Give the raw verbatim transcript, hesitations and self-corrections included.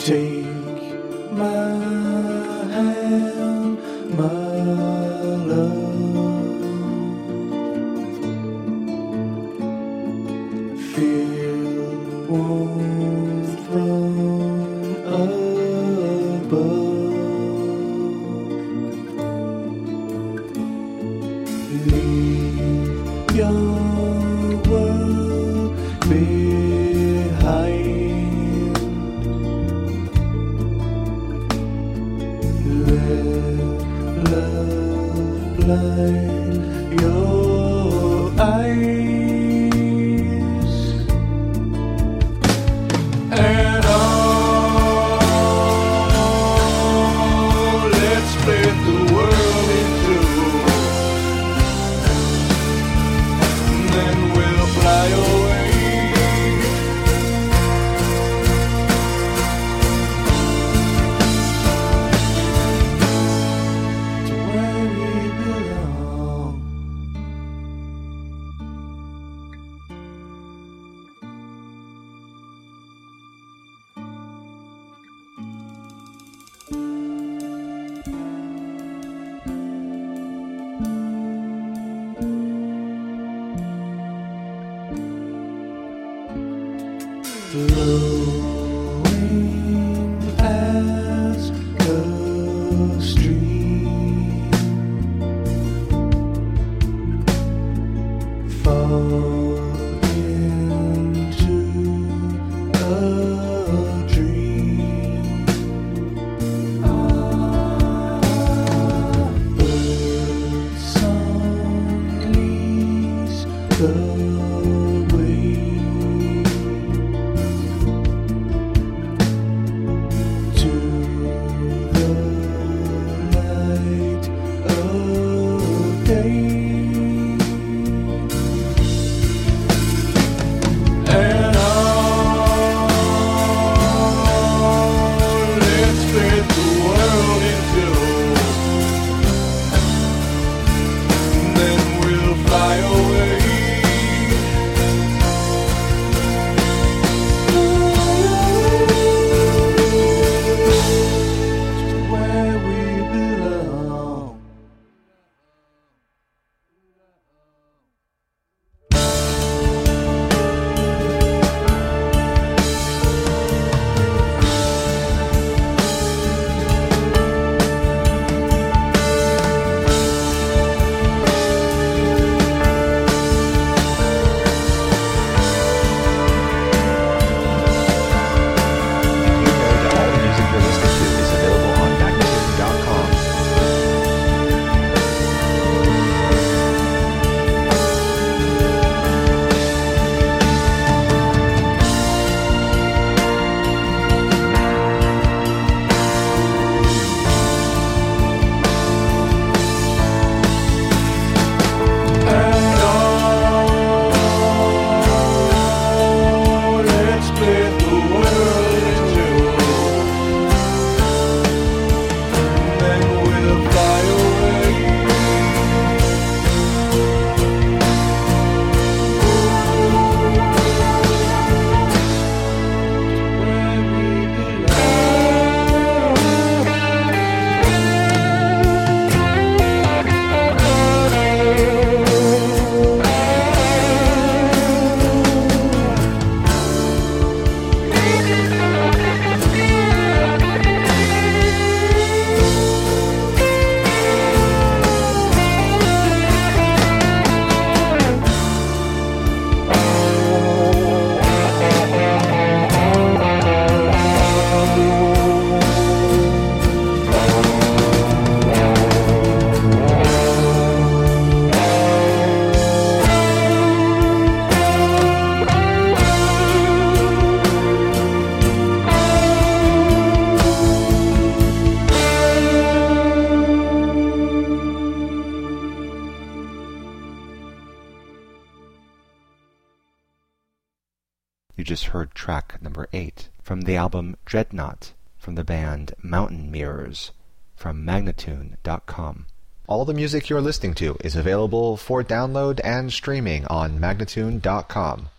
Take my hand, my love. Feel warmth from above. Leave your world behind. Let love blind your eyes. And oh, let's split the world in two. Then we'll fly away to where we belong. Flowing as the stream, fall into a dream. Birdsong leads the way. To the light of day. And oh, let's split the world in two. Then we'll fly away. Where we belong. All the music you're listening to is available on magnitude dot com. And oh, let's split the world in two. Then we'll fly away. Where we You just heard track number eight from the album Dreadnought from the band Mountain Mirrors from magnitude dot com. All the music you're listening to is available for download and streaming on magnitude dot com.